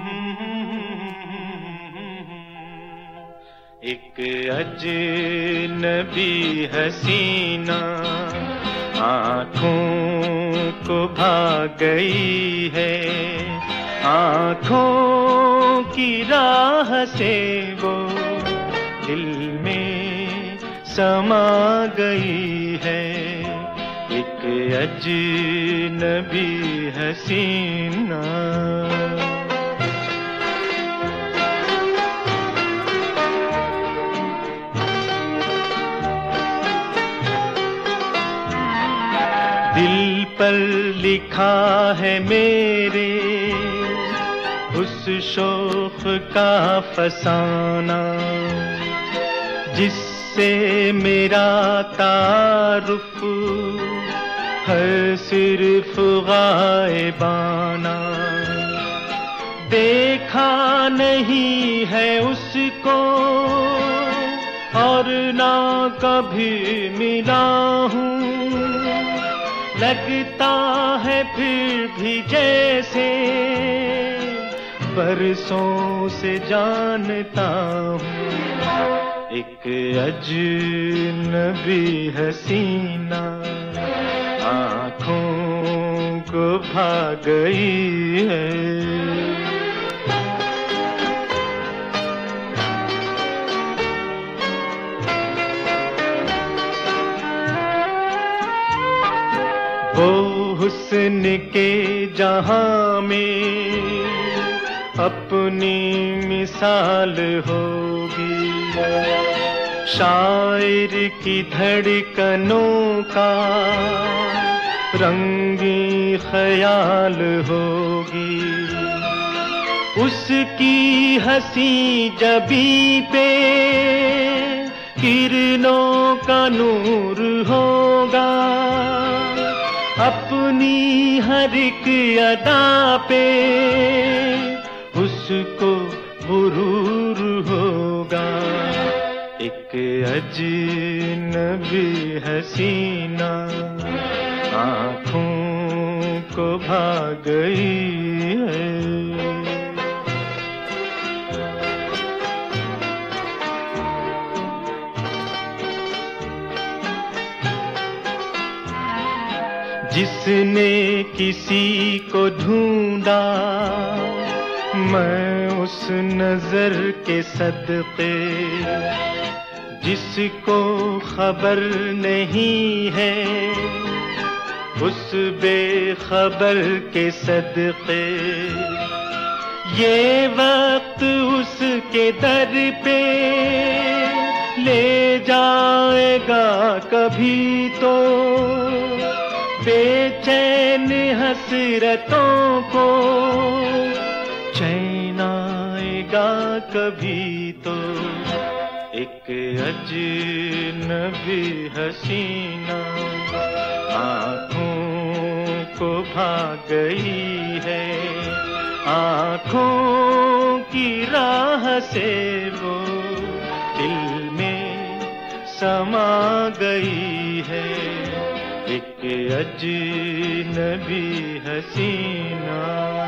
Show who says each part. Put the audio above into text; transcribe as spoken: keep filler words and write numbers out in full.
Speaker 1: एक अजनबी हसीना आँखों को भा गई है, आँखों की राह से वो दिल में समा गई है। एक अजनबी हसीना। दिल पर लिखा है मेरे उस शौक का फसाना, जिससे मेरा तारुफ है सिर्फ गायबाना। देखा नहीं है उसको और ना कभी मिला हूँ, लगता है फिर भी जैसे बरसों से जानता हूँ। एक अजनबी हसीना आँखों को भा गई है। वो हुस्न के जहां में अपनी मिसाल होगी, शायर की धड़कनों का रंगी ख्याल होगी। उसकी हंसी जबी पे किरणों का नूर होगा, अपनी हर एक अदा पे उसको गुरूर होगा। एक अजनबी हसीना आँखों को भा गई है। जिसने किसी को ढूंढा मैं उस नजर के सदके, जिसको खबर नहीं है उस बेखबर के सदके, ये वक्त उसके दर पे ले जाएगा कभी तो। बेचैन हसरतों को चैन आएगा कभी तो। एक अजनबी हसीना आँखों को भा गई है, आँखों की राह से वो दिल में समा गई है। एक अजनबी हसीना।